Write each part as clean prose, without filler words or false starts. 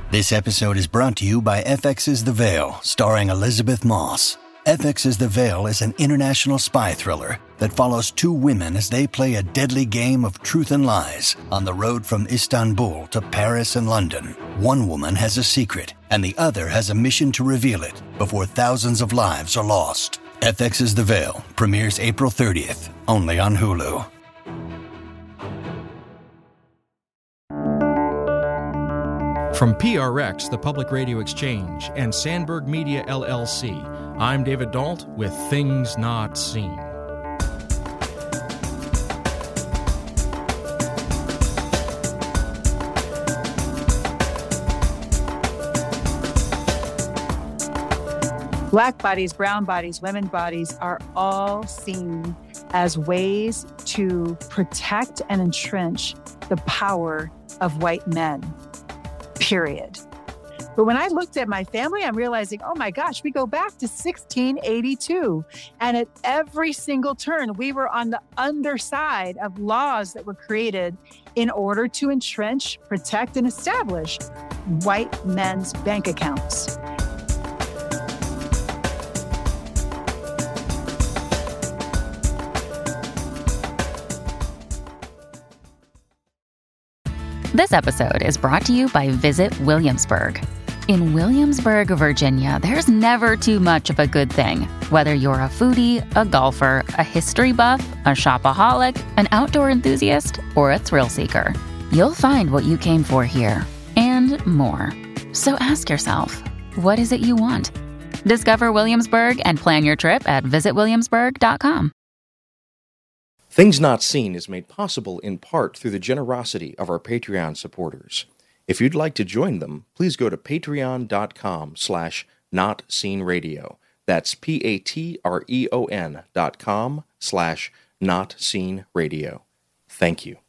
This episode is brought to you by FX's The Veil, starring Elizabeth Moss. FX's The Veil is an international spy thriller that follows two women as they play a deadly game of truth and lies on the road from Istanbul to Paris and London. One woman has a secret, and the other has a mission to reveal it before thousands of lives are lost. FX's The Veil premieres April 30th, only on Hulu. From PRX, the Public Radio Exchange, and Sandberg Media, LLC, I'm David Dault with Things Not Seen. Black bodies, brown bodies, women bodies are all seen as ways to protect and entrench the power of white men, period. But when I looked at my family, I'm realizing, oh my gosh, we go back to 1682. And at every single turn, we were on the underside of laws that were created in order to entrench, protect, and establish white men's bank accounts. This episode is brought to you by Visit Williamsburg. In Williamsburg, Virginia, there's never too much of a good thing. Whether you're a foodie, a golfer, a history buff, a shopaholic, an outdoor enthusiast, or a thrill seeker, you'll find what you came for here and more. So ask yourself, what is it you want? Discover Williamsburg and plan your trip at visitwilliamsburg.com. Things Not Seen is made possible in part through the generosity of our Patreon supporters. If you'd like to join them, please go to patreon.com/notseenradio. That's patreon.com/notseenradio. Thank you.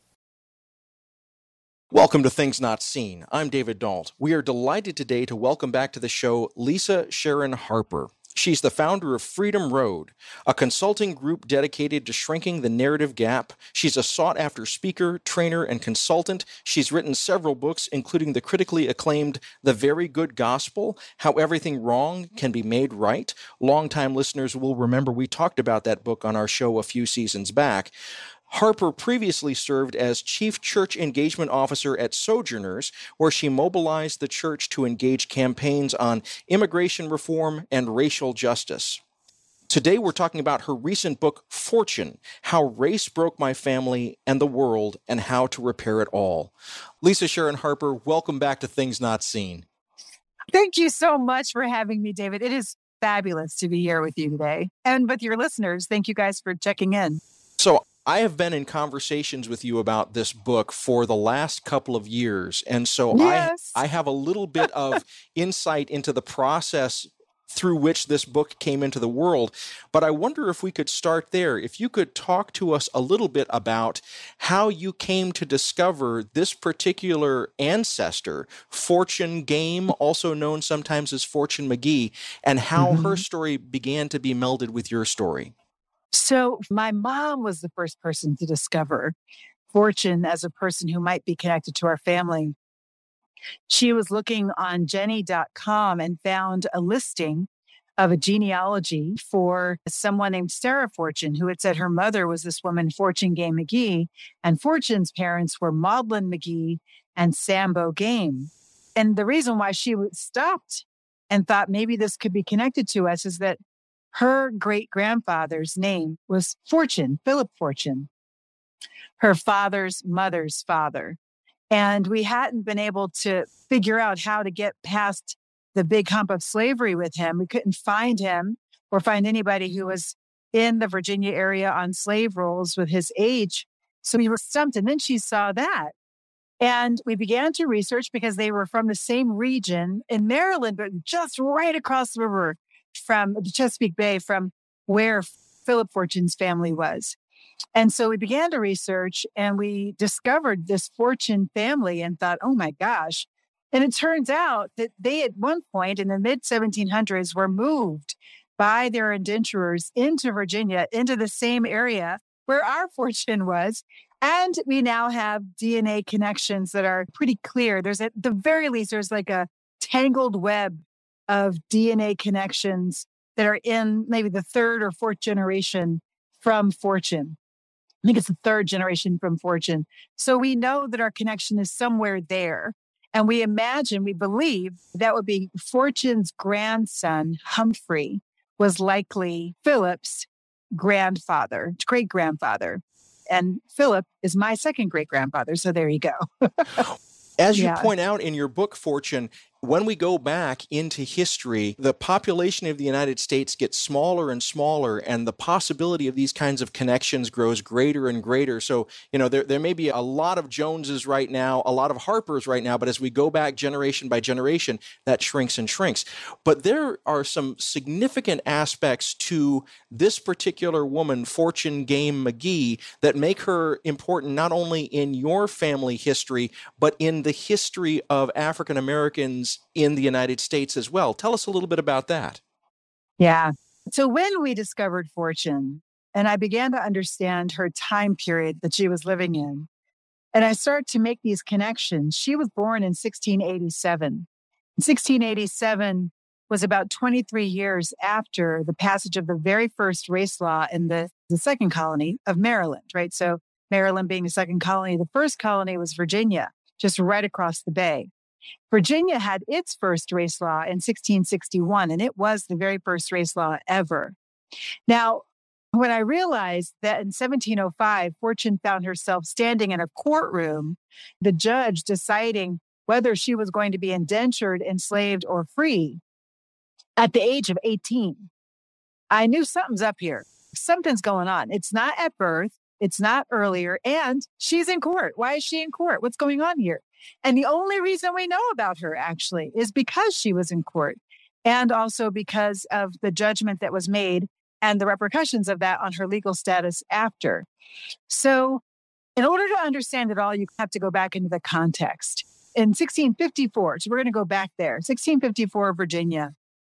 Welcome to Things Not Seen. I'm David Dault. We are delighted today to welcome back to the show Lisa Sharon Harper. She's the founder of Freedom Road, a consulting group dedicated to shrinking the narrative gap. She's a sought-after speaker, trainer, and consultant. She's written several books, including the critically acclaimed The Very Good Gospel, How Everything Wrong Can Be Made Right. Longtime listeners will remember we talked about that book on our show a few seasons back. Harper previously served as Chief Church Engagement Officer at Sojourners, where she mobilized the church to engage campaigns on immigration reform and racial justice. Today we're talking about her recent book, Fortune, How Race Broke My Family and the World and How to Repair It All. Lisa Sharon Harper, welcome back to Things Not Seen. Thank you so much for having me, David. It is fabulous to be here with you today. And with your listeners, thank you guys for checking in. So I have been in conversations with you about this book for the last couple of years. And so yes. I have a little bit of insight into the process through which this book came into the world. But I wonder if we could start there. If you could talk to us a little bit about how you came to discover this particular ancestor, Fortune Game, also known sometimes as Fortune McGee, and how her story began to be melded with your story. So my mom was the first person to discover Fortune as a person who might be connected to our family. She was looking on Jenny.com and found a listing of a genealogy for someone named Sarah Fortune, who had said her mother was this woman, Fortune Game McGee, and Fortune's parents were Maudlin McGee and Sambo Game. And the reason why she stopped and thought maybe this could be connected to us is that her great-grandfather's name was Fortune, Philip Fortune, her father's mother's father. And we hadn't been able to figure out how to get past the big hump of slavery with him. We couldn't find him or find anybody who was in the Virginia area on slave rolls with his age. So we were stumped. And then she saw that. And we began to research because they were from the same region in Maryland, but just right across the river from the Chesapeake Bay, from where Philip Fortune's family was. And so we began to research and we discovered this Fortune family and thought, oh my gosh. And it turns out that they at one point in the mid 1700s were moved by their indenturers into Virginia, into the same area where our Fortune was. And we now have DNA connections that are pretty clear. There's at the very least, there's like a tangled web of DNA connections that are in maybe the third or fourth generation from Fortune. I think it's the third generation from Fortune. So we know that our connection is somewhere there. And we believe that would be Fortune's grandson, Humphrey, was likely Philip's great-grandfather. And Philip is my second great-grandfather. So there you go. As you point out in your book, Fortune, when we go back into history, the population of the United States gets smaller and smaller, and the possibility of these kinds of connections grows greater and greater. So, there may be a lot of Joneses right now, a lot of Harpers right now, but as we go back generation by generation, that shrinks and shrinks. But there are some significant aspects to this particular woman, Fortune Game McGee, that make her important not only in your family history, but in the history of African Americans in the United States as well. Tell us a little bit about that. Yeah. So when we discovered Fortune, and I began to understand her time period that she was living in, and I started to make these connections. She was born in 1687. 1687 was about 23 years after the passage of the very first race law in the second colony of Maryland, right? So Maryland being the second colony, the first colony was Virginia, just right across the bay. Virginia had its first race law in 1661, and it was the very first race law ever. Now, when I realized that in 1705, Fortune found herself standing in a courtroom, the judge deciding whether she was going to be indentured, enslaved, or free at the age of 18, I knew something's up here. Something's going on. It's not at birth. It's not earlier. And she's in court. Why is she in court? What's going on here? And the only reason we know about her actually is because she was in court, and also because of the judgment that was made and the repercussions of that on her legal status after. So in order to understand it all, you have to go back into the context. In 1654, so we're going to go back there, 1654, Virginia,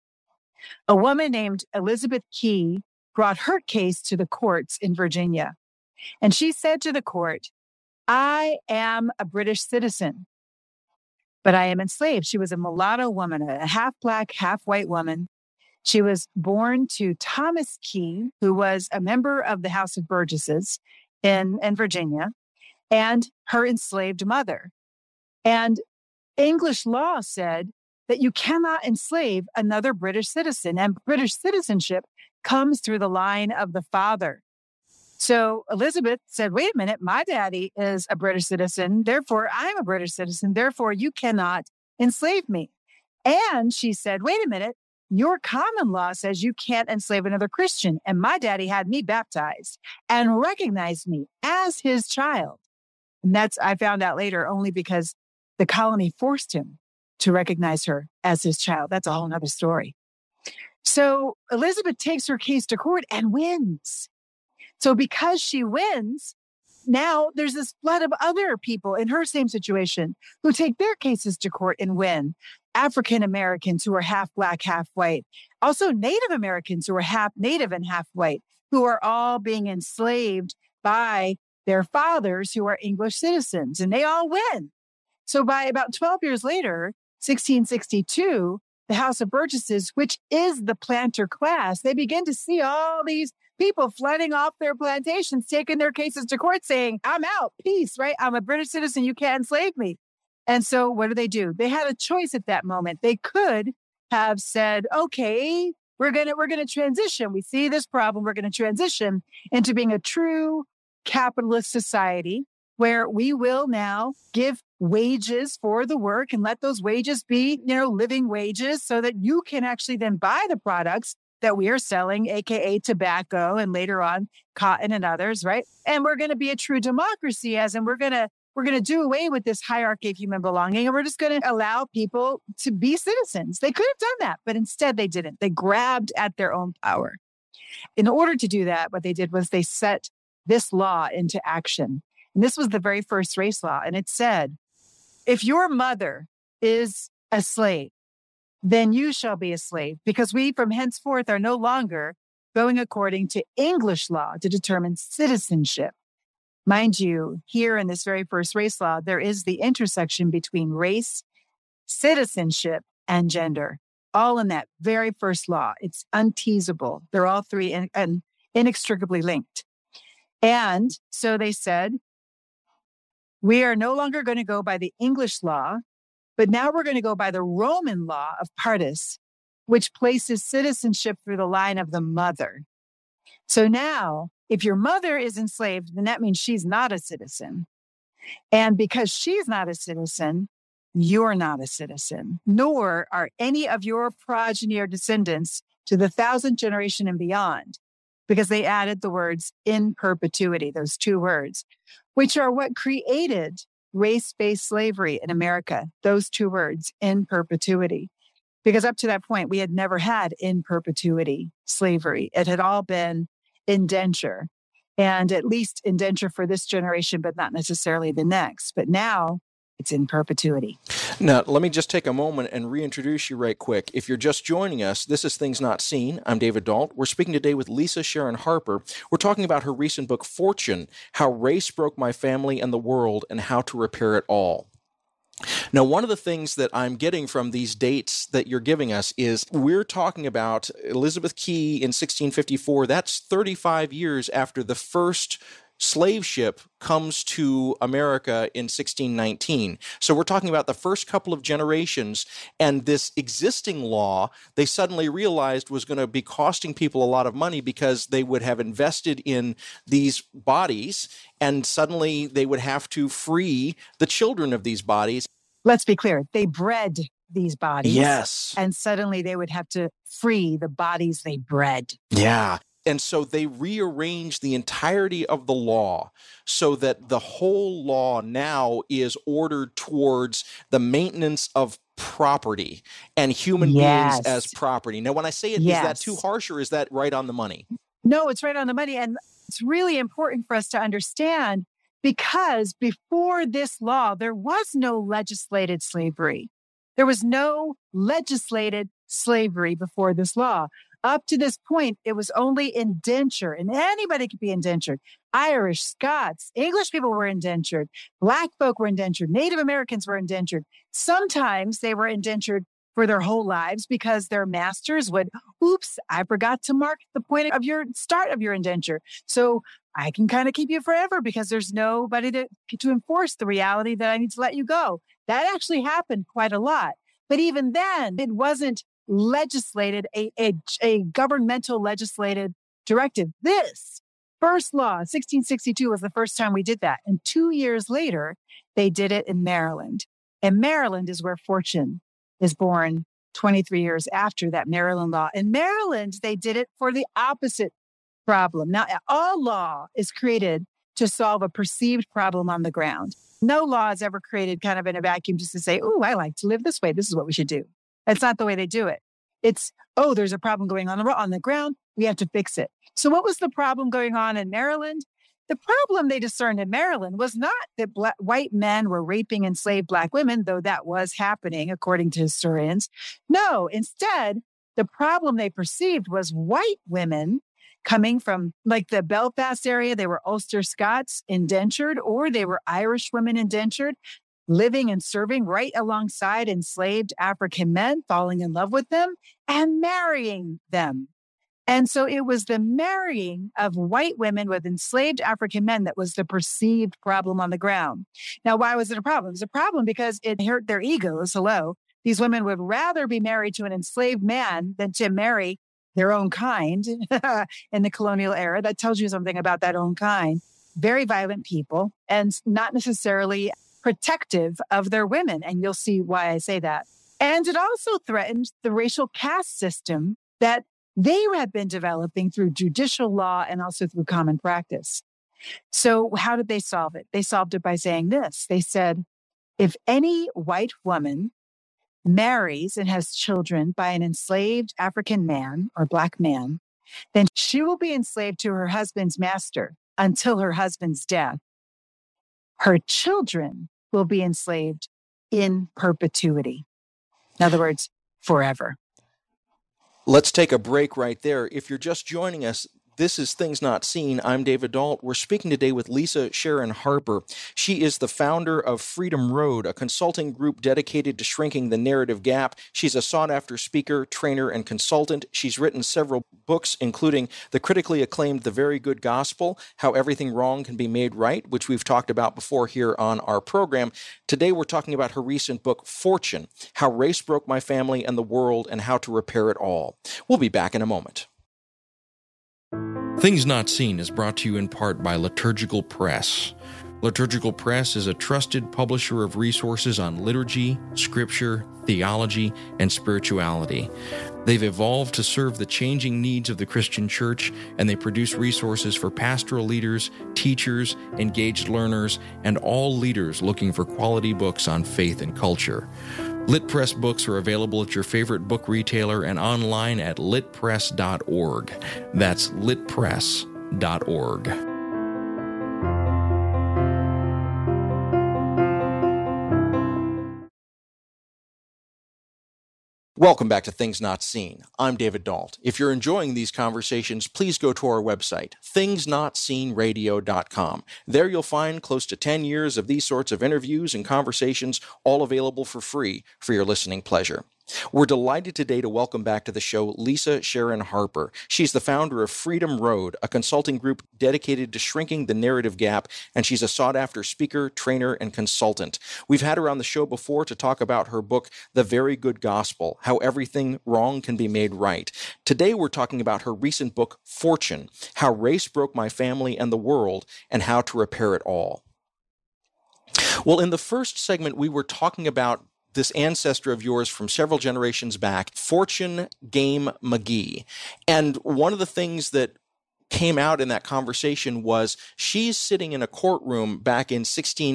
a woman named Elizabeth Key brought her case to the courts in Virginia. And she said to the court, I am a British citizen, but I am enslaved. She was a mulatto woman, a half black, half white woman. She was born to Thomas Key, who was a member of the House of Burgesses in Virginia, and her enslaved mother. And English law said that you cannot enslave another British citizen, and British citizenship comes through the line of the father. So Elizabeth said, wait a minute, my daddy is a British citizen, therefore I'm a British citizen, therefore you cannot enslave me. And she said, wait a minute, your common law says you can't enslave another Christian, and my daddy had me baptized and recognized me as his child. And that's, I found out later, only because the colony forced him to recognize her as his child. That's a whole nother story. So Elizabeth takes her case to court and wins. So because she wins, now there's this flood of other people in her same situation who take their cases to court and win. African Americans who are half black, half white. Also Native Americans who are half Native and half white, who are all being enslaved by their fathers who are English citizens, and they all win. So by about 12 years later, 1662, the House of Burgesses, which is the planter class, they begin to see all these people flooding off their plantations, taking their cases to court saying, I'm out, peace, right? I'm a British citizen, you can't enslave me. And so what do? They had a choice at that moment. They could have said, okay, we're going to transition. We see this problem. We're going to transition into being a true capitalist society where we will now give wages for the work and let those wages be, living wages so that you can actually then buy the products that we are selling, AKA tobacco and later on cotton and others, right? And we're going to be a true democracy we're going to do away with this hierarchy of human belonging, and we're just going to allow people to be citizens. They could have done that, but instead they didn't. They grabbed at their own power. In order to do that, what they did was they set this law into action. And this was the very first race law. And it said, if your mother is a slave, then you shall be a slave, because we from henceforth are no longer going according to English law to determine citizenship. Mind you, here in this very first race law, there is the intersection between race, citizenship, and gender, all in that very first law. It's unteasable. They're all three and inextricably linked. And so they said, we are no longer going to go by the English law, but now we're going to go by the Roman law of partus, which places citizenship through the line of the mother. So now, if your mother is enslaved, then that means she's not a citizen. And because she's not a citizen, you're not a citizen, nor are any of your progeny or descendants to the 1,000th generation and beyond, because they added the words in perpetuity, those two words, which are what created race-based slavery in America, those two words, in perpetuity. Because up to that point, we had never had in perpetuity slavery. It had all been indenture, and at least indenture for this generation, but not necessarily the next. But now it's in perpetuity. Now, let me just take a moment and reintroduce you right quick. If you're just joining us, this is Things Not Seen. I'm David Dault. We're speaking today with Lisa Sharon Harper. We're talking about her recent book, Fortune, How Race Broke My Family and the World and How to Repair It All. Now, one of the things that I'm getting from these dates that you're giving us is we're talking about Elizabeth Key in 1654. That's 35 years after the first slave ship comes to America in 1619. So we're talking about the first couple of generations, and this existing law, they suddenly realized was going to be costing people a lot of money because they would have invested in these bodies, and suddenly they would have to free the children of these bodies. Let's be clear. They bred these bodies. Yes. And suddenly they would have to free the bodies they bred. Yeah. And so they rearranged the entirety of the law so that the whole law now is ordered towards the maintenance of property and human beings as property. Now, when I say it, is that too harsh or is that right on the money? No, it's right on the money. And it's really important for us to understand, because before this law, there was no legislated slavery. There was no legislated slavery before this law. Up to this point, it was only indenture, and anybody could be indentured. Irish, Scots, English people were indentured. Black folk were indentured. Native Americans were indentured. Sometimes they were indentured for their whole lives because their masters would, oops, I forgot to mark the point of your start of your indenture. So I can kind of keep you forever because there's nobody to enforce the reality that I need to let you go. That actually happened quite a lot. But even then, it wasn't legislated, a governmental legislated directive. This first law, 1662, was the first time we did that. And 2 years later, they did it in Maryland. And Maryland is where Fortune is born 23 years after that Maryland law. In Maryland, they did it for the opposite problem. Now, all law is created to solve a perceived problem on the ground. No law is ever created kind of in a vacuum just to say, oh, I like to live this way. This is what we should do. That's not the way they do it. It's, oh, there's a problem going on the ground. We have to fix it. So what was the problem going on in Maryland? The problem they discerned in Maryland was not that white men were raping enslaved Black women, though that was happening, according to historians. No, instead, the problem they perceived was white women coming from like the Belfast area. They were Ulster Scots indentured, or they were Irish women indentured, living and serving right alongside enslaved African men, falling in love with them and marrying them. And so it was the marrying of white women with enslaved African men that was the perceived problem on the ground. Now, why was it a problem? It was a problem because it hurt their egos. Hello. These women would rather be married to an enslaved man than to marry their own kind in the colonial era. That tells you something about that own kind. Very violent people and not necessarily protective of their women. And you'll see why I say that. And it also threatened the racial caste system that they had been developing through judicial law and also through common practice. So how did they solve it? They solved it by saying this. They said, if any white woman marries and has children by an enslaved African man or Black man, then she will be enslaved to her husband's master until her husband's death. Her children will be enslaved in perpetuity. In other words, forever. Let's take a break right there. If you're just joining us, This is Things Not Seen. I'm David Dault. We're speaking today with Lisa Sharon Harper. She is the founder of Freedom Road, a consulting group dedicated to shrinking the narrative gap. She's a sought-after speaker, trainer, and consultant. She's written several books, including the critically acclaimed The Very Good Gospel, How Everything Wrong Can Be Made Right, which we've talked about before here on our program. Today, we're talking about her recent book, Fortune, How Race Broke My Family and the World and How to Repair It All. We'll be back in a moment. Things Not Seen is brought to you in part by Liturgical Press. Liturgical Press is a trusted publisher of resources on liturgy, scripture, theology, and spirituality. They've evolved to serve the changing needs of the Christian church, and they produce resources for pastoral leaders, teachers, engaged learners, and all leaders looking for quality books on faith and culture. Lit Press books are available at your favorite book retailer and online at litpress.org. That's litpress.org. Welcome back to Things Not Seen. I'm David Dault. If you're enjoying these conversations, please go to our website, thingsnotseenradio.com. There you'll find close to 10 years of these sorts of interviews and conversations, all available for free for your listening pleasure. We're delighted today to welcome back to the show Lisa Sharon Harper. She's the founder of Freedom Road, a consulting group dedicated to shrinking the narrative gap, and she's a sought-after speaker, trainer, and consultant. We've had her on the show before to talk about her book, The Very Good Gospel, How Everything Wrong Can Be Made Right. Today we're talking about her recent book, Fortune, How Race Broke My Family and the World, and How to Repair It All. Well, in the first segment, we were talking about this ancestor of yours from several generations back, Fortune Game McGee. And one of the things that came out in that conversation was she's sitting in a courtroom back in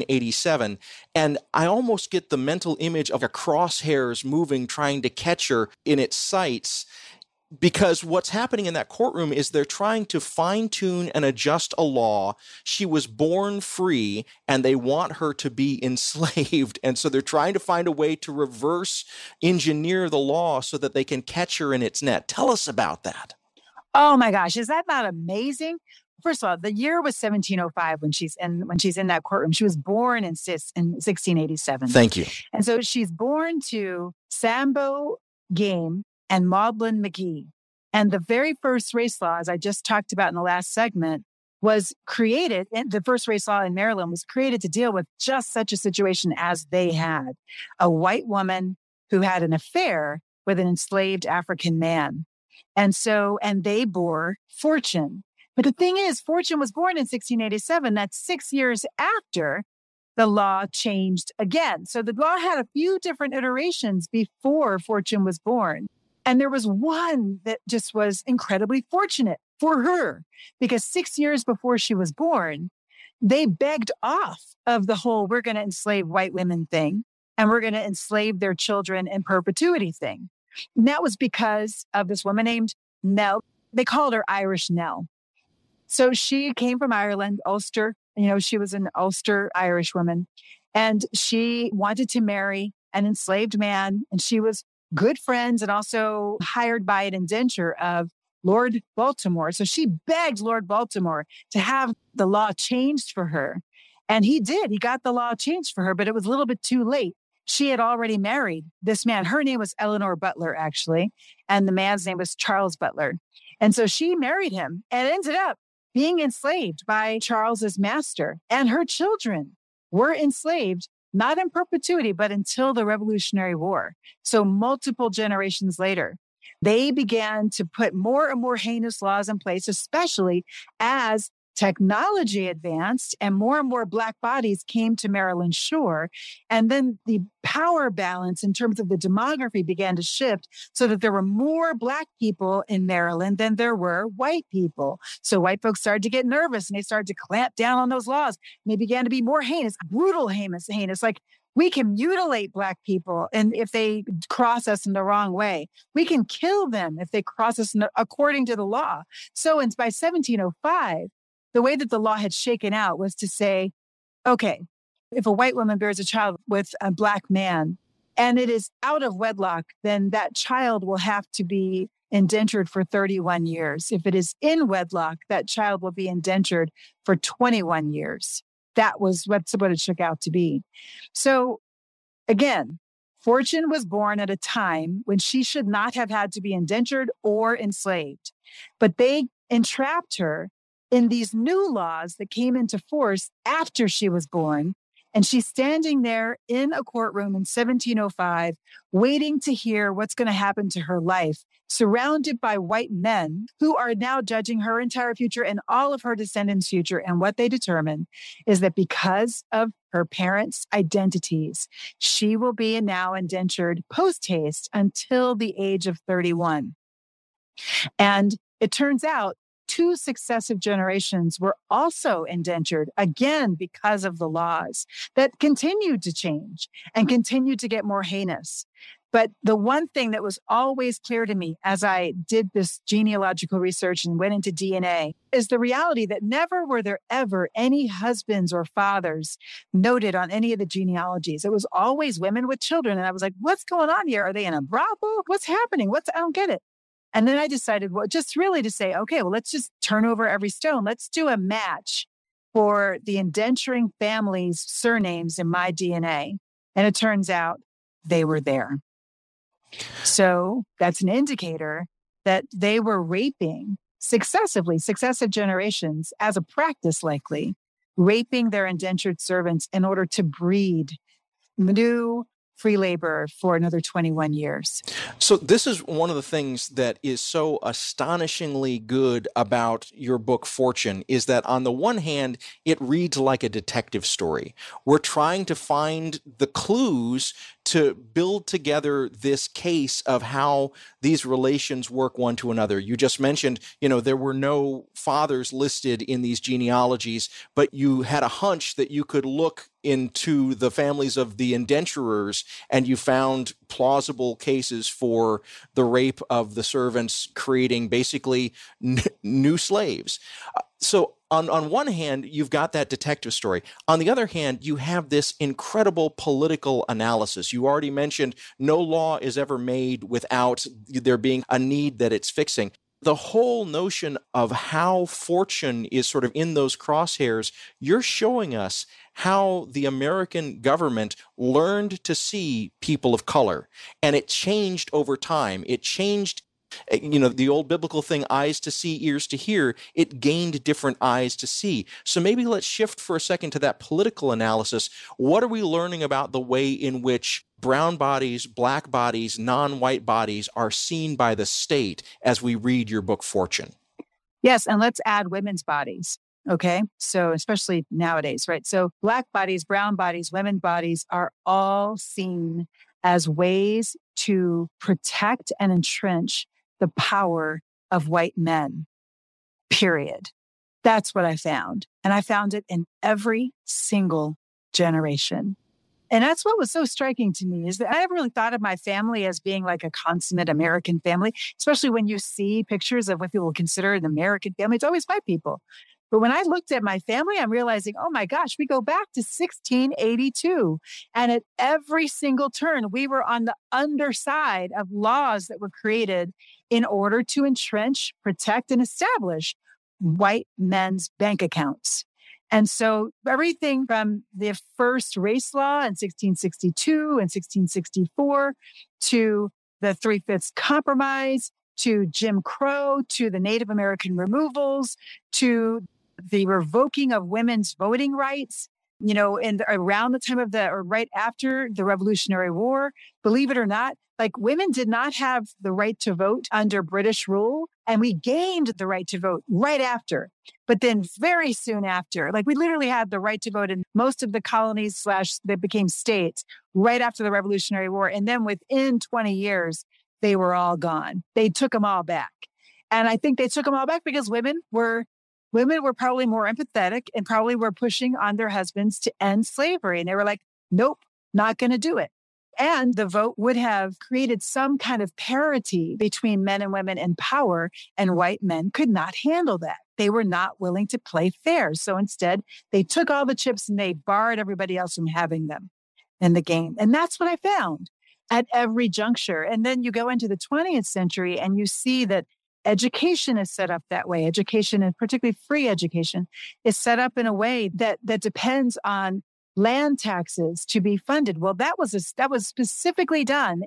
1687, and I almost get the mental image of a crosshairs moving, trying to catch her in its sights. Because what's happening in that courtroom is they're trying to fine-tune and adjust a law. She was born free, and they want her to be enslaved. And so they're trying to find a way to reverse engineer the law so that they can catch her in its net. Tell us about that. Oh my gosh, is that not amazing? First of all, the year was 1705 when she's in that courtroom. She was born in 1687. Thank you. And so she's born to Sambo Game and Maudlin McGee. And the very first race law, as I just talked about in the last segment, was created, and the first race law in Maryland was created to deal with just such a situation as they had. A white woman who had an affair with an enslaved African man. And they bore Fortune. But the thing is, Fortune was born in 1687. That's 6 years after the law changed again. So the law had a few different iterations before Fortune was born. And there was one that just was incredibly fortunate for her, because 6 years before she was born, they begged off of the whole, we're going to enslave white women thing, and we're going to enslave their children in perpetuity thing. And that was because of this woman named Nell. They called her Irish Nell. So she came from Ireland, Ulster. She was an Ulster Irish woman, and she wanted to marry an enslaved man, and she was good friends and also hired by an indenture of Lord Baltimore. So she begged Lord Baltimore to have the law changed for her. And he did. He got the law changed for her, but it was a little bit too late. She had already married this man. Her name was Eleanor Butler, actually, and the man's name was Charles Butler. And so she married him and ended up being enslaved by Charles's master. And her children were enslaved, not in perpetuity, but until the Revolutionary War. So multiple generations later, they began to put more and more heinous laws in place, especially as technology advanced and more Black bodies came to Maryland shore. And then the power balance in terms of the demography began to shift so that there were more Black people in Maryland than there were white people. So white folks started to get nervous and they started to clamp down on those laws. And they began to be more heinous, brutal heinous, like we can mutilate Black people, and if they cross us in the wrong way, we can kill them if they cross us according to the law. So by 1705, the way that the law had shaken out was to say, okay, if a white woman bears a child with a Black man and it is out of wedlock, then that child will have to be indentured for 31 years. If it is in wedlock, that child will be indentured for 21 years. That was what it shook out to be. So again, Fortune was born at a time when she should not have had to be indentured or enslaved, but they entrapped her in these new laws that came into force after she was born. And she's standing there in a courtroom in 1705, waiting to hear what's going to happen to her life, surrounded by white men who are now judging her entire future and all of her descendants' future. And what they determine is that because of her parents' identities, she will be now indentured post haste until the age of 31. And it turns out 2 successive generations were also indentured, again, because of the laws that continued to change and continued to get more heinous. But the one thing that was always clear to me as I did this genealogical research and went into DNA is the reality that never were there ever any husbands or fathers noted on any of the genealogies. It was always women with children. And I was like, what's going on here? Are they in a brothel? What's happening? I don't get it. And then I decided, well, just really to say, okay, well, let's just turn over every stone. Let's do a match for the indenturing family's surnames in my DNA. And it turns out they were there. So that's an indicator that they were raping successive generations as a practice, likely raping their indentured servants in order to breed new free labor for another 21 years. So this is one of the things that is so astonishingly good about your book, Fortune, is that on the one hand, it reads like a detective story. We're trying to find the clues to build together this case of how these relations work one to another. You just mentioned, there were no fathers listed in these genealogies, but you had a hunch that you could look into the families of the indenturers and you found plausible cases for the rape of the servants, creating basically new slaves. So on one hand, you've got that detective story. On the other hand, you have this incredible political analysis. You already mentioned no law is ever made without there being a need that it's fixing. The whole notion of how Fortune is sort of in those crosshairs, you're showing us how the American government learned to see people of color. And it changed over time. It changed, the old biblical thing, eyes to see, ears to hear. It gained different eyes to see. So maybe let's shift for a second to that political analysis. What are we learning about the way in which brown bodies, black bodies, non-white bodies are seen by the state as we read your book, Fortune? Yes, and let's add women's bodies. Okay, so especially nowadays, right? So black bodies, brown bodies, women's bodies are all seen as ways to protect and entrench the power of white men, period. That's what I found. And I found it in every single generation. And that's what was so striking to me, is that I never really thought of my family as being like a consummate American family, especially when you see pictures of what people consider an American family. It's always white people. But when I looked at my family, I'm realizing, oh my gosh, we go back to 1682. And at every single turn, we were on the underside of laws that were created in order to entrench, protect, and establish white men's bank accounts. And so everything from the first race law in 1662 and 1664 to the Three-Fifths Compromise, to Jim Crow, to the Native American removals, to the revoking of women's voting rights, and around the time of or right after the Revolutionary War, believe it or not, like women did not have the right to vote under British rule. And we gained the right to vote right after. But then very soon after, like we literally had the right to vote in most of the colonies / that became states right after the Revolutionary War. And then within 20 years, they were all gone. They took them all back. And I think they took them all back because women were probably more empathetic and probably were pushing on their husbands to end slavery. And they were like, nope, not going to do it. And the vote would have created some kind of parity between men and women in power, and white men could not handle that. They were not willing to play fair. So instead, they took all the chips and they barred everybody else from having them in the game. And that's what I found. at every juncture. And then you go into the 20th century and you see that education is set up that way. Education, and particularly free education, is set up in a way that depends on land taxes to be funded. Well, that was specifically done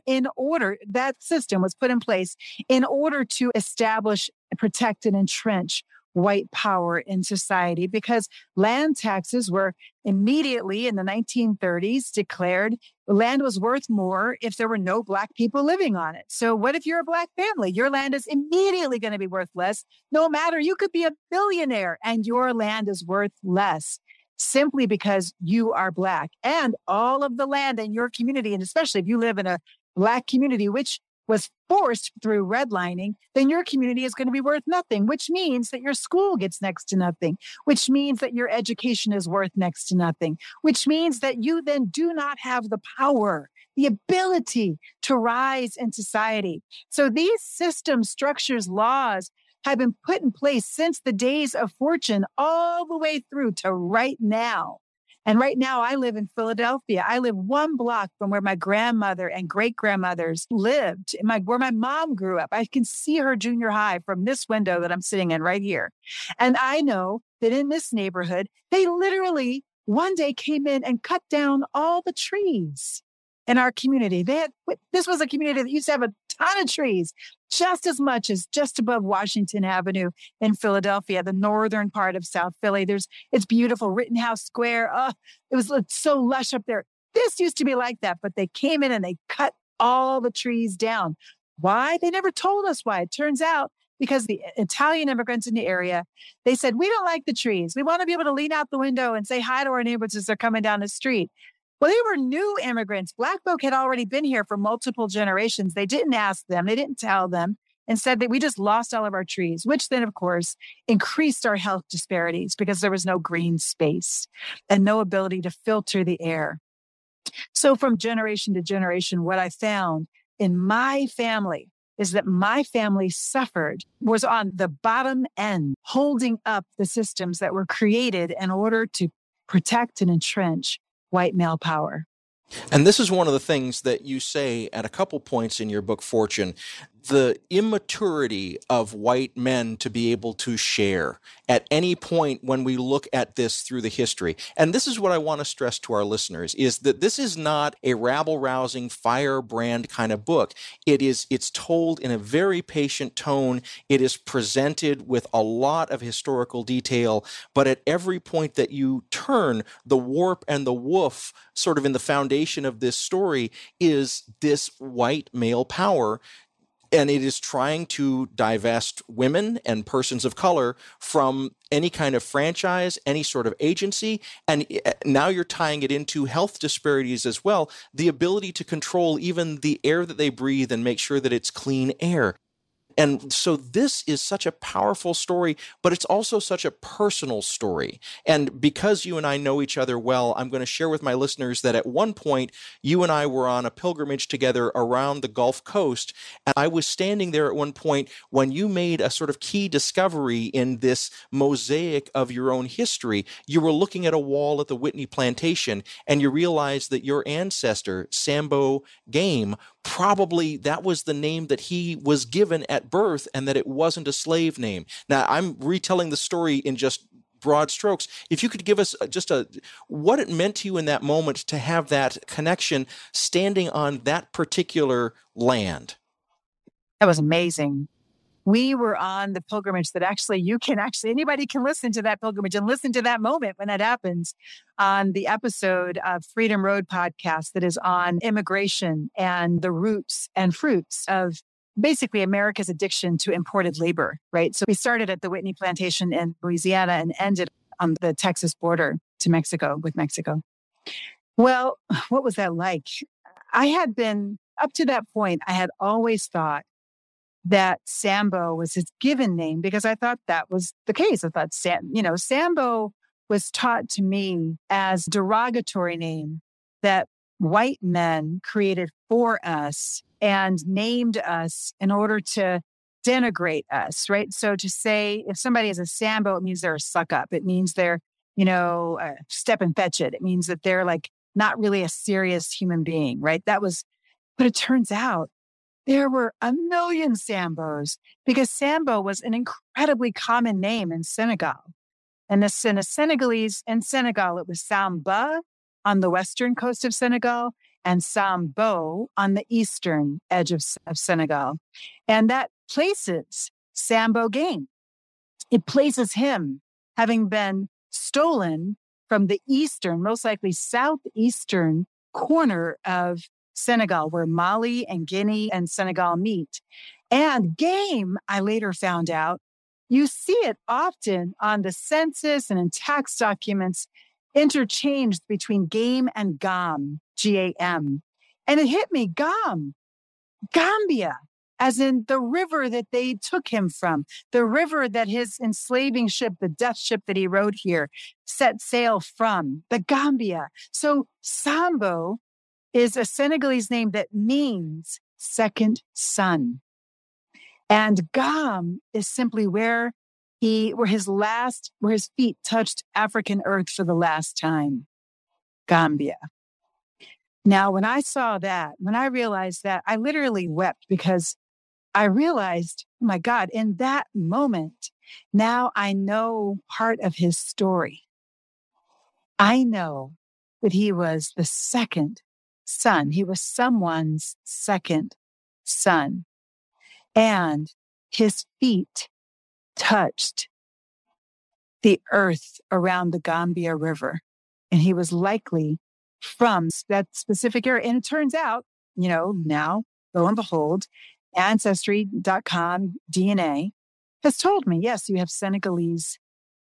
that system was put in place in order to establish, protect, and entrench white power in society, because land taxes were immediately in the 1930s declared land was worth more if there were no Black people living on it. So what if you're a Black family? Your land is immediately going to be worth less, no matter, you could be a billionaire and your land is worth less simply because you are Black. And all of the land in your community, and especially if you live in a Black community, which was forced through redlining, then your community is going to be worth nothing, which means that your school gets next to nothing, which means that your education is worth next to nothing, which means that you then do not have the power, the ability to rise in society. So these systems, structures, laws have been put in place since the days of Fortune all the way through to right now. And right now, I live in Philadelphia. I live one block from where my grandmother and great-grandmothers lived, where my mom grew up. I can see her junior high from this window that I'm sitting in right here. And I know that in this neighborhood, they literally one day came in and cut down all the trees in our community. This was a community that used to have a ton of trees, just as much as just above Washington Avenue in Philadelphia, the northern part of South Philly. It's beautiful, Rittenhouse Square. It was so lush up there. This used to be like that, but they came in and they cut all the trees down. Why? They never told us why. It turns out because the Italian immigrants in the area, they said, we don't like the trees. We want to be able to lean out the window and say hi to our neighbors as they're coming down the street. Well, they were new immigrants. Black folk had already been here for multiple generations. They didn't ask them. They didn't tell them, and said that we just lost all of our trees, which then, of course, increased our health disparities because there was no green space and no ability to filter the air. So from generation to generation, what I found in my family is that my family was on the bottom end, holding up the systems that were created in order to protect and entrench white male power. And this is one of the things that you say at a couple points in your book, Fortune, the immaturity of white men to be able to share at any point when we look at this through the history. And this is what I want to stress to our listeners, is that this is not a rabble-rousing, firebrand kind of book. It's told in a very patient tone. It is presented with a lot of historical detail, but at every point that you turn, the warp and the woof sort of in the foundation of this story is this white male power. And it is trying to divest women and persons of color from any kind of franchise, any sort of agency. And now you're tying it into health disparities as well, the ability to control even the air that they breathe and make sure that it's clean air. And so this is such a powerful story, but it's also such a personal story. And because you and I know each other well, I'm going to share with my listeners that at one point, you and I were on a pilgrimage together around the Gulf Coast. And I was standing there at one point when you made a sort of key discovery in this mosaic of your own history. You were looking at a wall at the Whitney Plantation, and you realized that your ancestor, Sambo Game, probably that was the name that he was given at birth, and that it wasn't a slave name. Now, I'm retelling the story in just broad strokes. If you could give us what it meant to you in that moment to have that connection standing on that particular land. That was amazing. We were on the pilgrimage that anybody can listen to that pilgrimage and listen to that moment when that happens on the episode of Freedom Road podcast that is on immigration and the roots and fruits of basically America's addiction to imported labor, right? So we started at the Whitney Plantation in Louisiana and ended on the Texas border to Mexico with Mexico. Well, what was that like? I had been, up to that point, I had always thought that Sambo was his given name because I thought that was the case. I thought, Sambo was taught to me as a derogatory name that white men created for us and named us in order to denigrate us, right? So to say if somebody is a Sambo, it means they're a suck up. It means they're, step and fetch it. It means that they're like not really a serious human being, right? That was But it turns out there were a million Sambos because Sambo was an incredibly common name in Senegal. And in Senegalese, in Senegal, it was Samba on the western coast of Senegal and Sambo on the eastern edge of Senegal. And that places Sambo game. It places him having been stolen from the eastern, most likely southeastern corner of Senegal, where Mali and Guinea and Senegal meet. And game, I later found out, you see it often on the census and in tax documents interchanged between game and Gam, G-A-M. And it hit me, Gambia, as in the river that they took him from, the river that his enslaving ship, the death ship that he rode here, set sail from, the Gambia. So Sambo is a Senegalese name that means second son. And Gam is simply where his feet touched African earth for the last time. Gambia. Now, when I saw that, when I realized that, I literally wept because I realized, oh my God, in that moment, now I know part of his story. I know that he was the second son. He was someone's second son. And his feet touched the earth around the Gambia River. And he was likely from that specific area. And it turns out, now, lo and behold, Ancestry.com DNA has told me, yes, you have Senegalese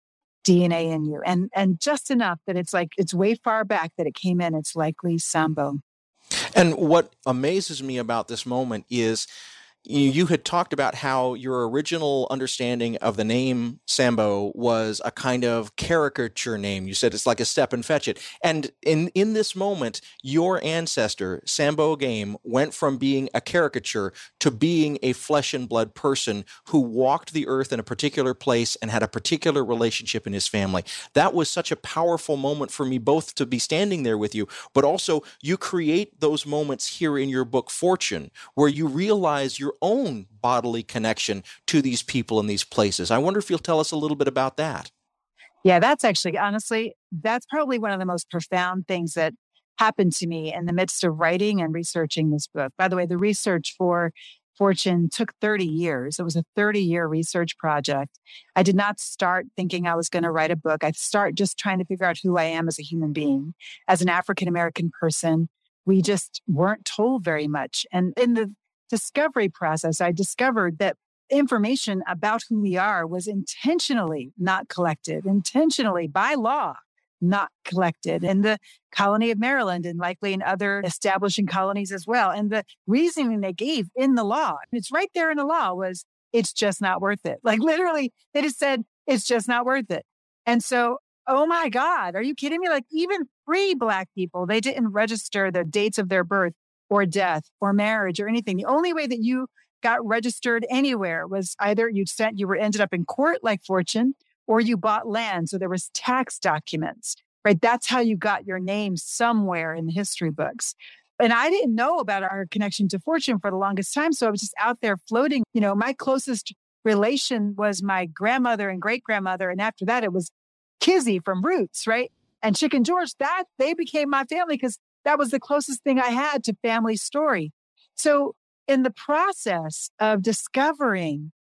DNA in you. And just enough that it's way far back that it came in. It's likely Sambo. And what amazes me about this moment is you had talked about how your original understanding of the name Sambo was a kind of caricature name. You said it's like a step and fetch it. And in this moment, your ancestor, Sambo Game, went from being a caricature to being a flesh and blood person who walked the earth in a particular place and had a particular relationship in his family. That was such a powerful moment for me, both to be standing there with you, but also you create those moments here in your book, Fortune, where you realize your own bodily connection to these people in these places. I wonder if you'll tell us a little bit about that. Yeah, that's actually, honestly, that's probably one of the most profound things that happened to me in the midst of writing and researching this book. By the way, the research for Fortune took 30 years. It was a 30-year research project. I did not start thinking I was going to write a book. I start just trying to figure out who I am as a human being, as an African-American person. We just weren't told very much. And in the discovery process, I discovered that information about who we are was intentionally not collected, intentionally by law, not collected in the colony of Maryland and likely in other establishing colonies as well. And the reasoning they gave in the law, it's right there in the law, was it's just not worth it. Like literally, they just said, it's just not worth it. And so, oh my God, are you kidding me? Like even free Black people, they didn't register the dates of their birth or death or marriage or anything. The only way that you got registered anywhere was either you ended up in court like Fortune, or you bought land. So there was tax documents, right? That's how you got your name somewhere in the history books. And I didn't know about our connection to Fortune for the longest time. So I was just out there floating. My closest relation was my grandmother and great-grandmother. And after that, it was Kizzy from Roots, right? And Chicken George, they became my family because that was the closest thing I had to family story. So in the process of discovering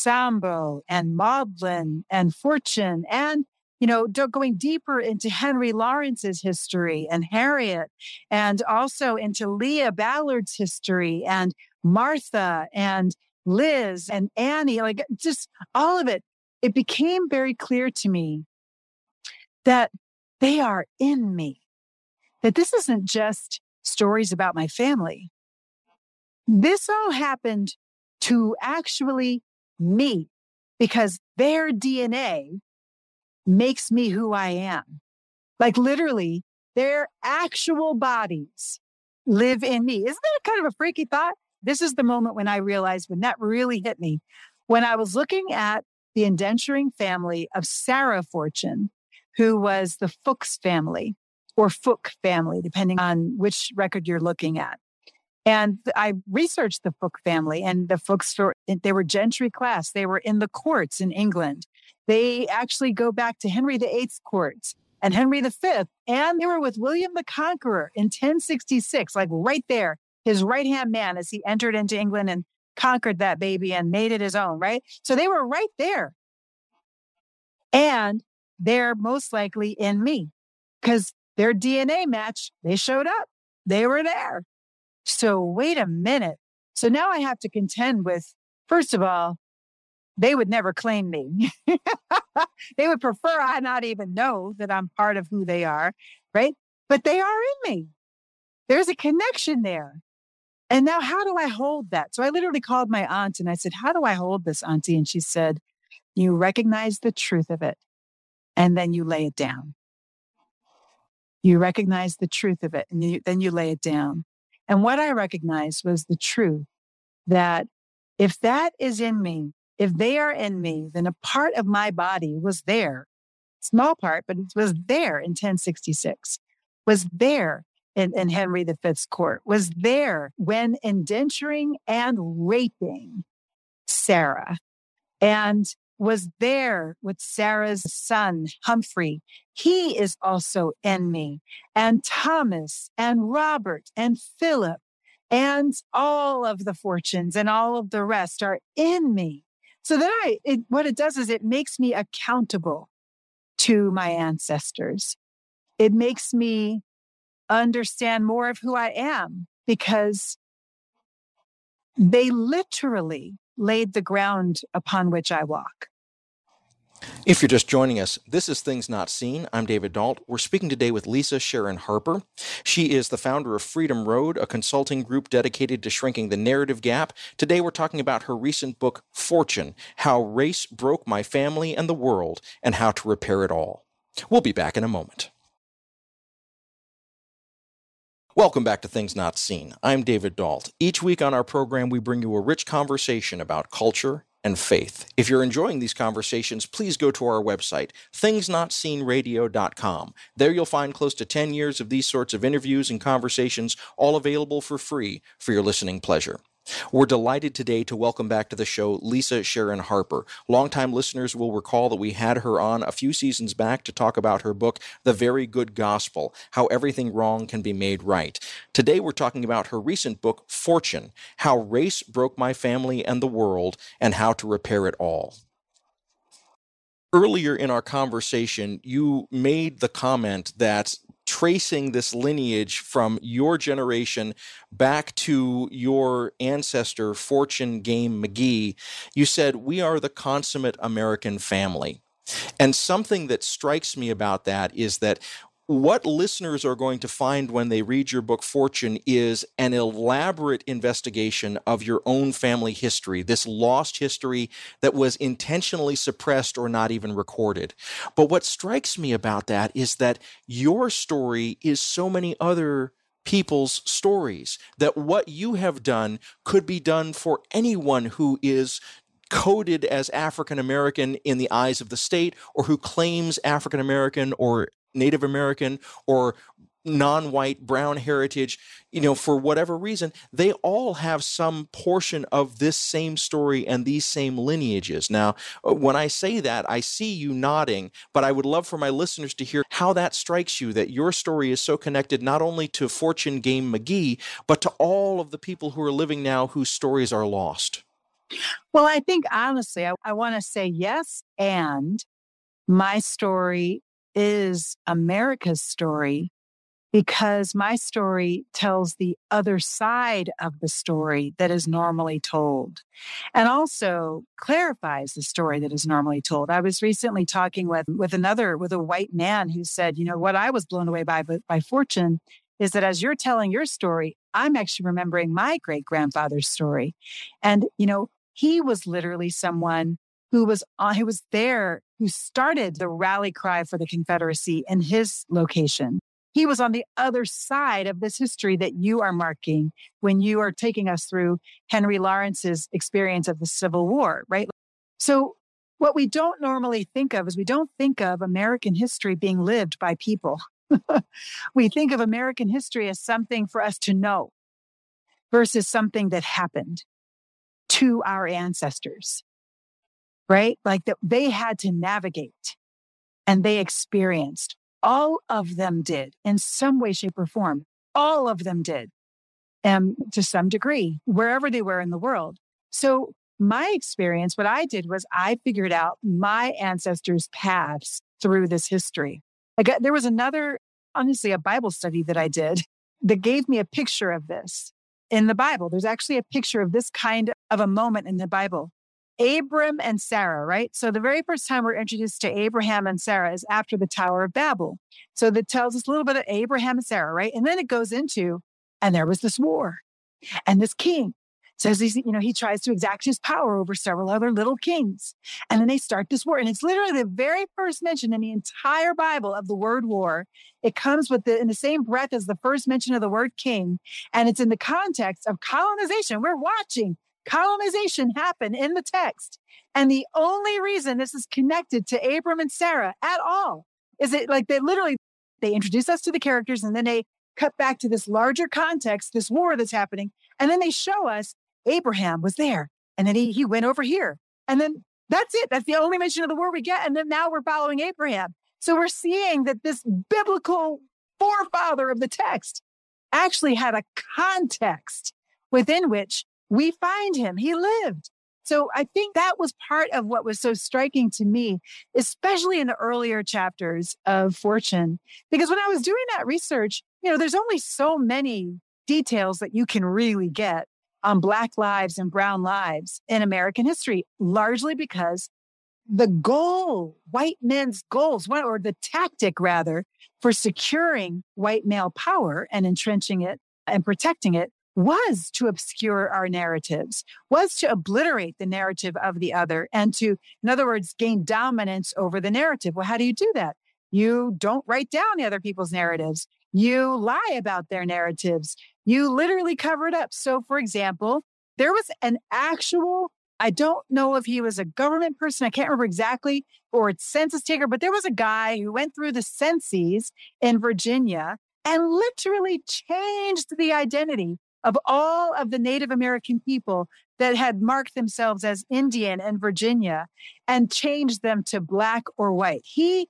Sambo and Maudlin and Fortune and, going deeper into Henry Lawrence's history and Harriet, and also into Leah Ballard's history and Martha and Liz and Annie, like just all of it, it became very clear to me that they are in me. That this isn't just stories about my family. This all happened to actually me because their DNA makes me who I am. Like literally, their actual bodies live in me. Isn't that kind of a freaky thought? This is the moment when I realized, when that really hit me, when I was looking at the indenturing family of Sarah Fortune, who was the Fuchs family, or Fook family, depending on which record you're looking at. And I researched the Foote family and the Foote story. They were gentry class. They were in the courts in England. They actually go back to Henry VIII's courts and Henry V. And they were with William the Conqueror in 1066, like right there, his right-hand man as he entered into England and conquered that baby and made it his own, right? So they were right there. And they're most likely in me because their DNA match, they showed up. They were there. So wait a minute. So now I have to contend with, first of all, they would never claim me. They would prefer I not even know that I'm part of who they are, right? But they are in me. There's a connection there. And now how do I hold that? So I literally called my aunt and I said, how do I hold this, Auntie? And she said, you recognize the truth of it and then you lay it down. You recognize the truth of it and then you lay it down. And what I recognized was the truth that if that is in me, if they are in me, then a part of my body was there, small part, but it was there in 1066, was there in Henry V's court, was there when indenturing and raping Sarah, and was there with Sarah's son, Humphrey. He is also in me, and Thomas and Robert and Philip and all of the Fortunes and all of the rest are in me. So then what it does is it makes me accountable to my ancestors. It makes me understand more of who I am because they literally laid the ground upon which I walk. If you're just joining us, this is Things Not Seen. I'm David Dault. We're speaking today with Lisa Sharon Harper. She is the founder of Freedom Road, a consulting group dedicated to shrinking the narrative gap. Today we're talking about her recent book, Fortune: How Race Broke My Family and the World, and How to Repair It All. We'll be back in a moment. Welcome back to Things Not Seen. I'm David Dault. Each week on our program, we bring you a rich conversation about culture and faith. If you're enjoying these conversations, please go to our website, thingsnotseenradio.com. There you'll find close to 10 years of these sorts of interviews and conversations, all available for free for your listening pleasure. We're delighted today to welcome back to the show Lisa Sharon Harper. Longtime listeners will recall that we had her on a few seasons back to talk about her book, The Very Good Gospel: How Everything Wrong Can Be Made Right. Today we're talking about her recent book, Fortune: How Race Broke My Family and the World, and How to Repair It All. Earlier in our conversation, you made the comment that tracing this lineage from your generation back to your ancestor, Fortune Game McGee, you said, we are the consummate American family. And something that strikes me about that is that what listeners are going to find when they read your book, Fortune, is an elaborate investigation of your own family history, this lost history that was intentionally suppressed or not even recorded. But what strikes me about that is that your story is so many other people's stories, that what you have done could be done for anyone who is coded as African American in the eyes of the state, or who claims African American or Native American or non-white brown heritage, for whatever reason. They all have some portion of this same story and these same lineages. Now, when I say that, I see you nodding, but I would love for my listeners to hear how that strikes you, that your story is so connected not only to Fortune Game McGee, but to all of the people who are living now whose stories are lost. Well, I think honestly, I want to say yes. And my story is America's story because my story tells the other side of the story that is normally told, and also clarifies the story that is normally told. I was recently talking with a white man who said, what I was blown away by Fortune is that as you're telling your story, I'm actually remembering my great-grandfather's story. And, he was literally someone who was there, who started the rally cry for the Confederacy in his location. He was on the other side of this history that you are marking when you are taking us through Henry Lawrence's experience of the Civil War, right? So what we don't normally think of is we don't think of American history being lived by people. We think of American history as something for us to know. versus something that happened to our ancestors, right? Like that they had to navigate and they experienced. All of them did in some way, shape, or form. All of them did, to some degree, wherever they were in the world. So my experience, what I did was I figured out my ancestors' paths through this history. There was honestly, a Bible study that I did that gave me a picture of this in the Bible. There's actually a picture of this kind of a moment in the Bible. Abram and Sarah, right? So the very first time we're introduced to Abraham and Sarah is after the Tower of Babel. So that tells us a little bit of Abraham and Sarah, right? And then it goes into, and there was this war. And this king says, he tries to exact his power over several other little kings. And then they start this war. And it's literally the very first mention in the entire Bible of the word war. It comes in the same breath as the first mention of the word king. And it's in the context of colonization. We're watching colonization happen in the text. And the only reason this is connected to Abram and Sarah at all is it like they introduce us to the characters and then they cut back to this larger context, this war that's happening. And then they show us Abraham was there. And then he went over here. And then that's it. That's the only mention of the war we get. And then now we're following Abraham. So we're seeing that this biblical forefather of the text actually had a context within which we find him. He lived. So I think that was part of what was so striking to me, especially in the earlier chapters of Fortune, because when I was doing that research, there's only so many details that you can really get on Black lives and brown lives in American history, largely because the goal, white men's goals, or the tactic rather, for securing white male power and entrenching it and protecting it was to obscure our narratives, was to obliterate the narrative of the other and to, in other words, gain dominance over the narrative. Well, how do you do that? You don't write down the other people's narratives. You lie about their narratives. You literally cover it up. So, for example, there was an actual, I don't know if he was a government person, I can't remember exactly, or a census taker, but there was a guy who went through the census in Virginia and literally changed the identity of all of the Native American people that had marked themselves as Indian in Virginia and changed them to Black or white.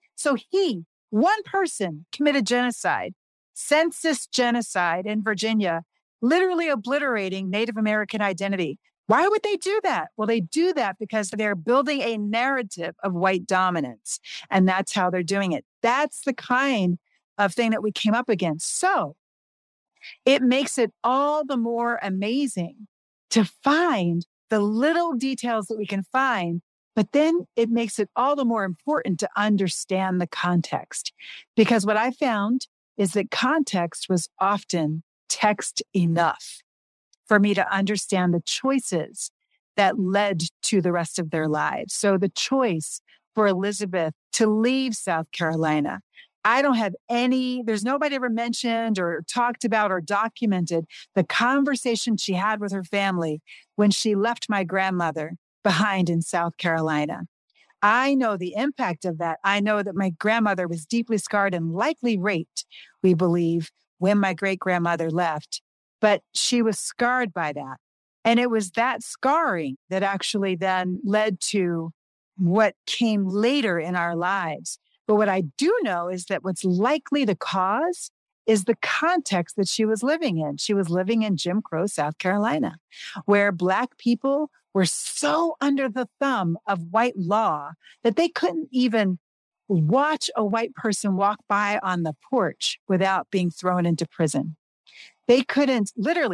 One person committed genocide, census genocide in Virginia, literally obliterating Native American identity. Why would they do that? Well, they do that because they're building a narrative of white dominance, and that's how they're doing it. That's the kind of thing that we came up against. So it makes it all the more amazing to find the little details that we can find, but then it makes it all the more important to understand the context. Because what I found is that context was often text enough for me to understand the choices that led to the rest of their lives. So the choice for Elizabeth to leave South Carolina, there's nobody ever mentioned or talked about or documented the conversation she had with her family when she left my grandmother behind in South Carolina. I know the impact of that. I know that my grandmother was deeply scarred and likely raped, we believe, when my great-grandmother left. But she was scarred by that. And it was that scarring that actually then led to what came later in our lives. But what I do know is that what's likely the cause is the context that she was living in. She was living in Jim Crow, South Carolina, where Black people were so under the thumb of white law that they couldn't even watch a white person walk by on the porch without being thrown into prison. They couldn't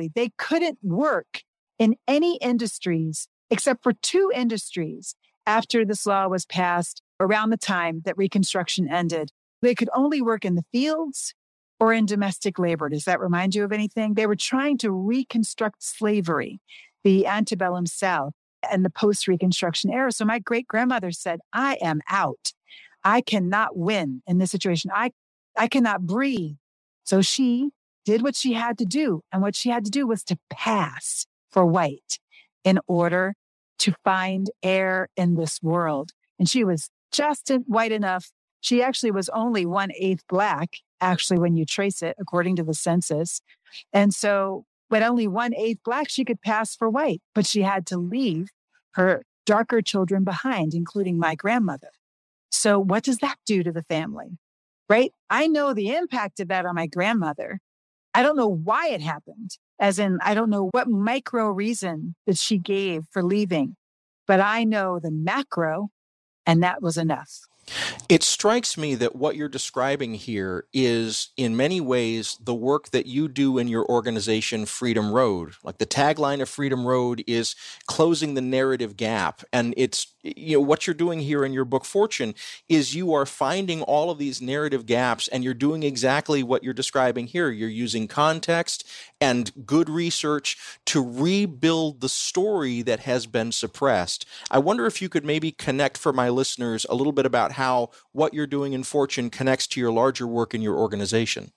work in any industries except for 2 industries after this law was passed around the time that Reconstruction ended. They could only work in the fields or in domestic labor. Does that remind you of anything? They were trying to reconstruct slavery, the antebellum South, and the post-Reconstruction era. So my great-grandmother said, I am out. I cannot win in this situation. I cannot breathe. So she did what she had to do. And what she had to do was to pass for white in order to find air in this world. And she was just white enough. She actually was only 1/8 Black, actually, when you trace it, according to the census. And so but only 1/8 Black, she could pass for white, but she had to leave her darker children behind, including my grandmother. So what does that do to the family, right? I know the impact of that on my grandmother. I don't know why it happened, as in, I don't know what micro reason that she gave for leaving, but I know the macro, and that was enough. It strikes me that what you're describing here is, in many ways, the work that you do in your organization, Freedom Road. Like the tagline of Freedom Road is closing the narrative gap. And it's, what you're doing here in your book, Fortune, is you are finding all of these narrative gaps, and you're doing exactly what you're describing here. You're using context and good research to rebuild the story that has been suppressed. I wonder if you could maybe connect for my listeners a little bit about how what you're doing in Fortune connects to your larger work in your organization.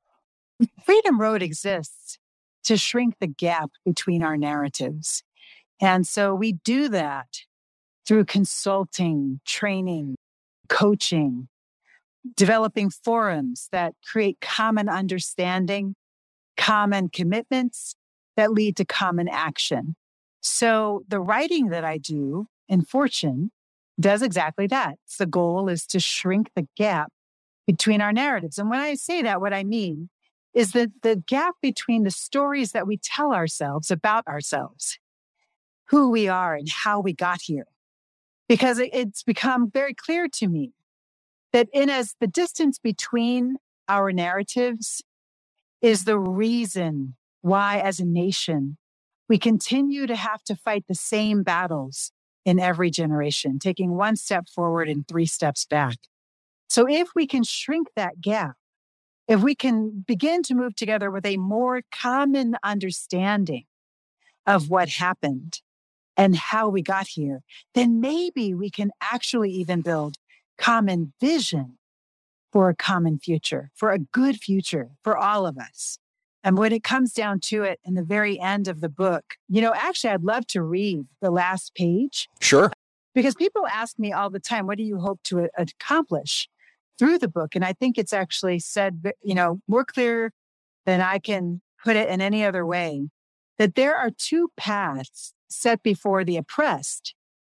Freedom Road exists to shrink the gap between our narratives. And so we do that through consulting, training, coaching, developing forums that create common understanding, common commitments that lead to common action. So the writing that I do in Fortune does exactly that. The goal is to shrink the gap between our narratives. And when I say that, what I mean is that the gap between the stories that we tell ourselves about ourselves, who we are and how we got here. Because it's become very clear to me that as the distance between our narratives is the reason why, as a nation, we continue to have to fight the same battles in every generation, taking 1 step forward and 3 steps back. So if we can shrink that gap, if we can begin to move together with a more common understanding of what happened and how we got here, then maybe we can actually even build common vision for a common future, for a good future for all of us. And when it comes down to it, in the very end of the book, actually, I'd love to read the last page. Sure. Because people ask me all the time, what do you hope to accomplish through the book? And I think it's actually said, more clear than I can put it in any other way, that there are 2 paths set before the oppressed.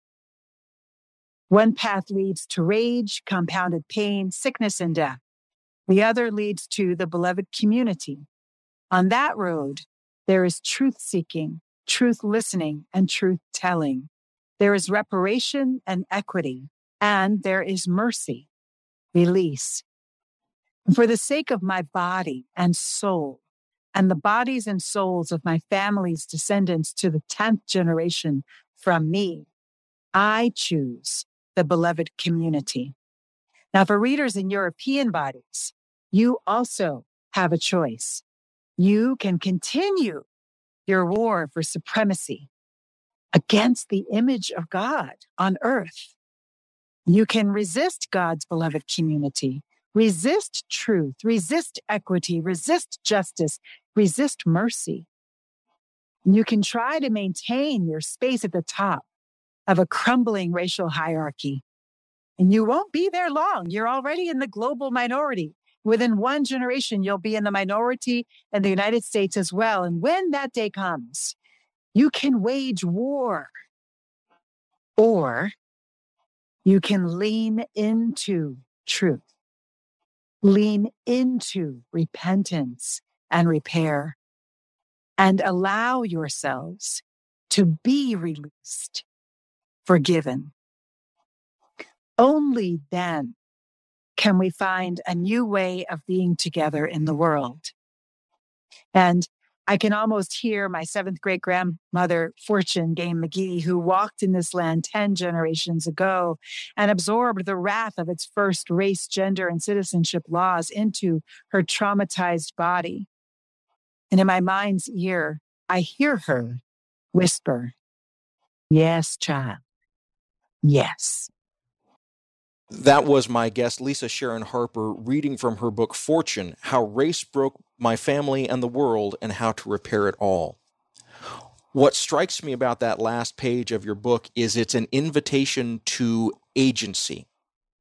One path leads to rage, compounded pain, sickness, and death. The other leads to the beloved community. On that road, there is truth-seeking, truth-listening, and truth-telling. There is reparation and equity, and there is mercy, release. And for the sake of my body and soul, and the bodies and souls of my family's descendants to the 10th generation from me, I choose the beloved community. Now, for readers in European bodies, you also have a choice. You can continue your war for supremacy against the image of God on earth. You can resist God's beloved community, resist truth, resist equity, resist justice, resist mercy. You can try to maintain your space at the top of a crumbling racial hierarchy. And you won't be there long. You're already in the global minority. Within 1 generation, you'll be in the minority in the United States as well. And when that day comes, you can wage war, or you can lean into truth, lean into repentance and repair, and allow yourselves to be released, forgiven. Only then can we find a new way of being together in the world. And I can almost hear my 7th great-grandmother, Fortune Game McGee, who walked in this land 10 generations ago and absorbed the wrath of its first race, gender, and citizenship laws into her traumatized body. And in my mind's ear, I hear her whisper, "Yes, child. Yes." That was my guest, Lisa Sharon Harper, reading from her book, Fortune, How Race Broke My Family and the World and How to Repair It All. What strikes me about that last page of your book is it's an invitation to agency.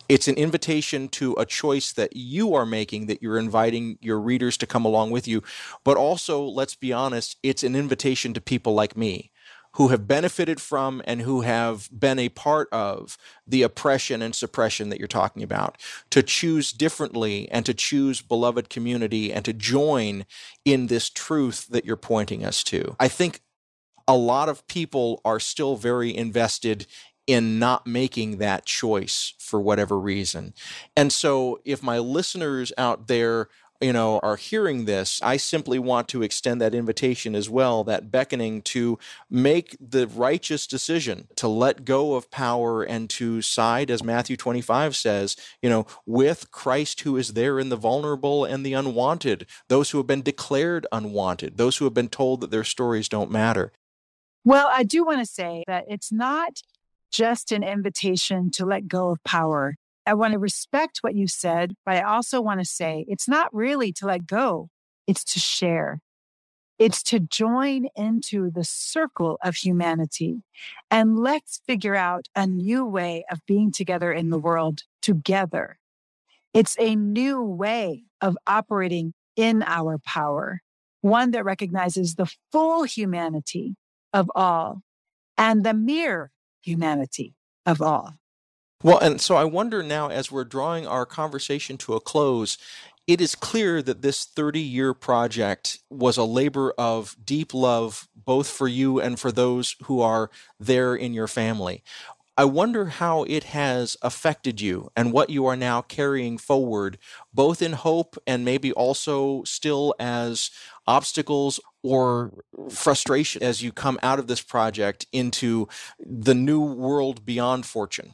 It's an invitation to a choice that you are making, that you're inviting your readers to come along with you. But also, let's be honest, it's an invitation to people like me who have benefited from and who have been a part of the oppression and suppression that you're talking about, to choose differently and to choose beloved community and to join in this truth that you're pointing us to. I think a lot of people are still very invested in not making that choice for whatever reason. And so if my listeners out there, are hearing this, I simply want to extend that invitation as well, that beckoning to make the righteous decision, to let go of power and to side, as Matthew 25 says, with Christ, who is there in the vulnerable and the unwanted, those who have been declared unwanted, those who have been told that their stories don't matter. Well, I do want to say that it's not just an invitation to let go of power. I want to respect what you said, but I also want to say it's not really to let go. It's to share. It's to join into the circle of humanity. And let's figure out a new way of being together in the world together. It's a new way of operating in our power, one that recognizes the full humanity of all and the mere humanity of all. Well, and so I wonder now, as we're drawing our conversation to a close, it is clear that this 30-year project was a labor of deep love, both for you and for those who are there in your family. I wonder how it has affected you and what you are now carrying forward, both in hope and maybe also still as obstacles or frustration as you come out of this project into the new world beyond Fortune.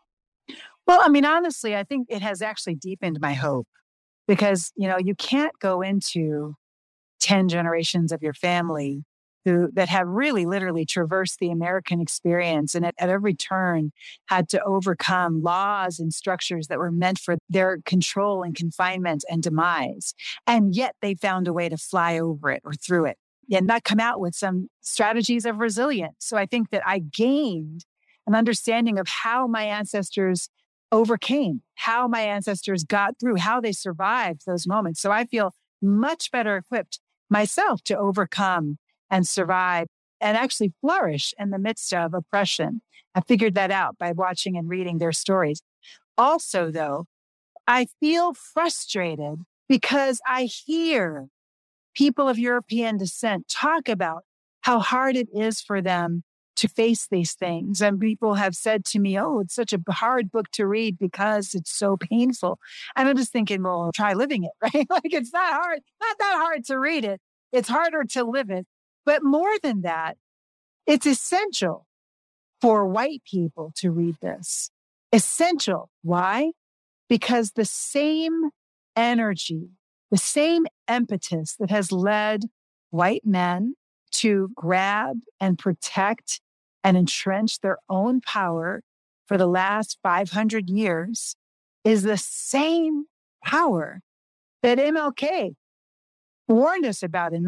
Well, honestly, I think it has actually deepened my hope because, you can't go into 10 generations of your family that have really literally traversed the American experience and at every turn had to overcome laws and structures that were meant for their control and confinement and demise. And yet they found a way to fly over it or through it and not come out with some strategies of resilience. So I think that I gained an understanding of how my ancestors overcame, how my ancestors got through, how they survived those moments. So I feel much better equipped myself to overcome and survive and actually flourish in the midst of oppression. I figured that out by watching and reading their stories. Also, though, I feel frustrated because I hear people of European descent talk about how hard it is for them to face these things. And people have said to me, oh, it's such a hard book to read because it's so painful. And I'm just thinking, well, try living it, right? Like it's not that hard to read it. It's harder to live it. But more than that, it's essential for white people to read this. Essential. Why? Because the same energy, the same impetus that has led white men to grab and protect and entrench their own power for the last 500 years is the same power that MLK warned us about in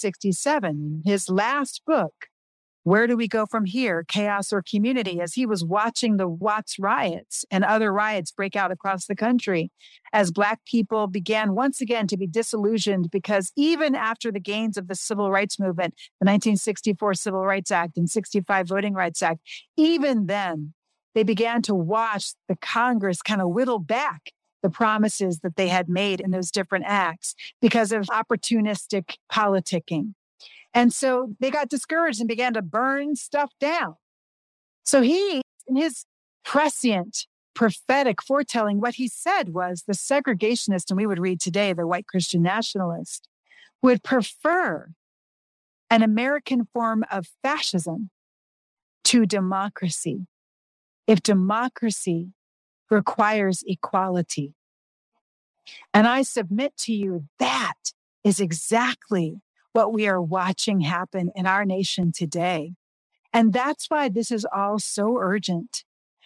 1967, his last book, Where Do We Go From Here, Chaos or Community, as he was watching the Watts riots and other riots break out across the country, as Black people began once again to be disillusioned because even after the gains of the civil rights movement, the 1964 Civil Rights Act and 65 Voting Rights Act, even then, they began to watch the Congress kind of whittle back the promises that they had made in those different acts because of opportunistic politicking. And so they got discouraged and began to burn stuff down. So he, in his prescient prophetic foretelling, what he said was the segregationist, and we would read today, the white Christian nationalist, would prefer an American form of fascism to democracy if democracy requires equality. And I submit to you that is exactly what we are watching happen in our nation today. And that's why this is all so urgent.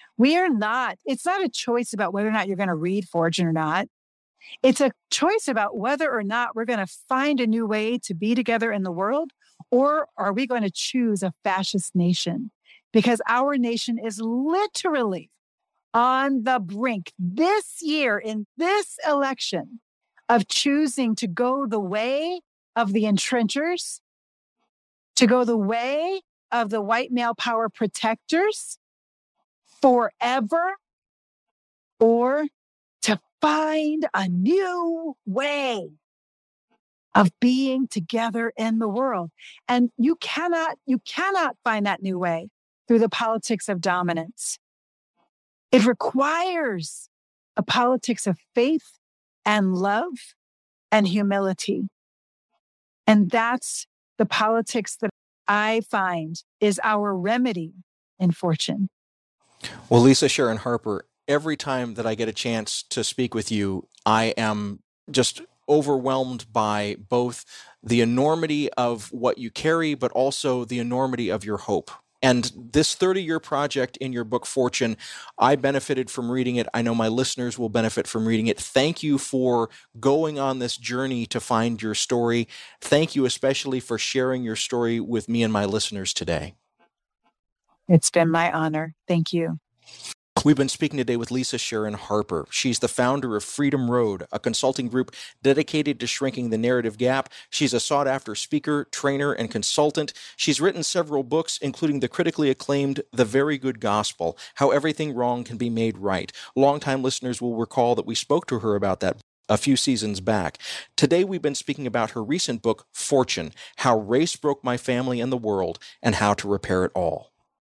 It's not a choice about whether or not you're going to read Fortune or not. It's a choice about whether or not we're going to find a new way to be together in the world, or are we going to choose a fascist nation? Because our nation is literally on the brink this year in this election of choosing to go the way of the entrenchers, to go the way of the white male power protectors forever, or to find a new way of being together in the world. And you cannot find that new way through the politics of dominance. It requires a politics of faith and love and humility. And that's the politics that I find is our remedy in Fortune. Well, Lisa Sharon Harper, every time that I get a chance to speak with you, I am just overwhelmed by both the enormity of what you carry, but also the enormity of your hope. And this 30-year project in your book, Fortune, I benefited from reading it. I know my listeners will benefit from reading it. Thank you for going on this journey to find your story. Thank you especially for sharing your story with me and my listeners today. It's been my honor. Thank you. We've been speaking today with Lisa Sharon Harper. She's the founder of Freedom Road, a consulting group dedicated to shrinking the narrative gap. She's a sought-after speaker, trainer, and consultant. She's written several books, including the critically acclaimed The Very Good Gospel, How Everything Wrong Can Be Made Right. Longtime listeners will recall that we spoke to her about that a few seasons back. Today, we've been speaking about her recent book, Fortune, How Race Broke My Family and the World, and How to Repair It All.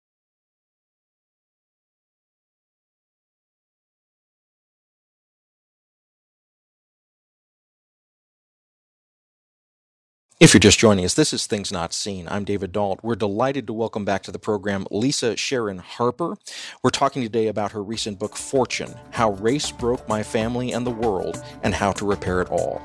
If you're just joining us, this is Things Not Seen. I'm David Dault. We're delighted to welcome back to the program Lisa Sharon Harper. We're talking today about her recent book, Fortune, How Race Broke My Family and the World, and How to Repair It All.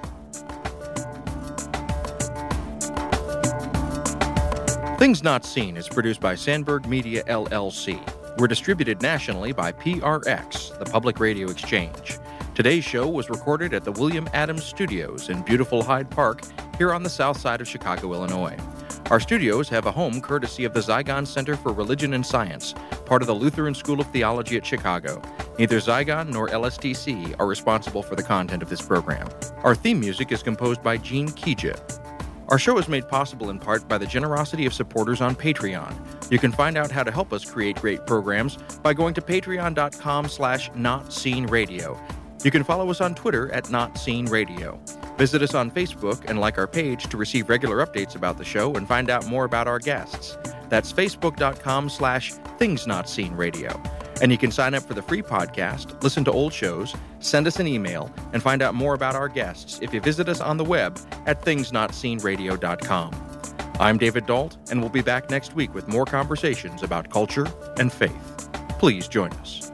Things Not Seen is produced by Sandberg Media, LLC. We're distributed nationally by PRX, the Public Radio Exchange. Today's show was recorded at the William Adams Studios in beautiful Hyde Park, here on the south side of Chicago, Illinois. Our studios have a home courtesy of the Zygon Center for Religion and Science, part of the Lutheran School of Theology at Chicago. Neither Zygon nor LSTC are responsible for the content of this program. Our theme music is composed by Gene Kija. Our show is made possible in part by the generosity of supporters on Patreon. You can find out how to help us create great programs by going to patreon.com/notseenradio. You can follow us on Twitter at Not Seen Radio. Visit us on Facebook and like our page to receive regular updates about the show and find out more about our guests. That's facebook.com/thingsnotseenradio. And you can sign up for the free podcast, listen to old shows, send us an email, and find out more about our guests if you visit us on the web at thingsnotseenradio.com. I'm David Dault, and we'll be back next week with more conversations about culture and faith. Please join us.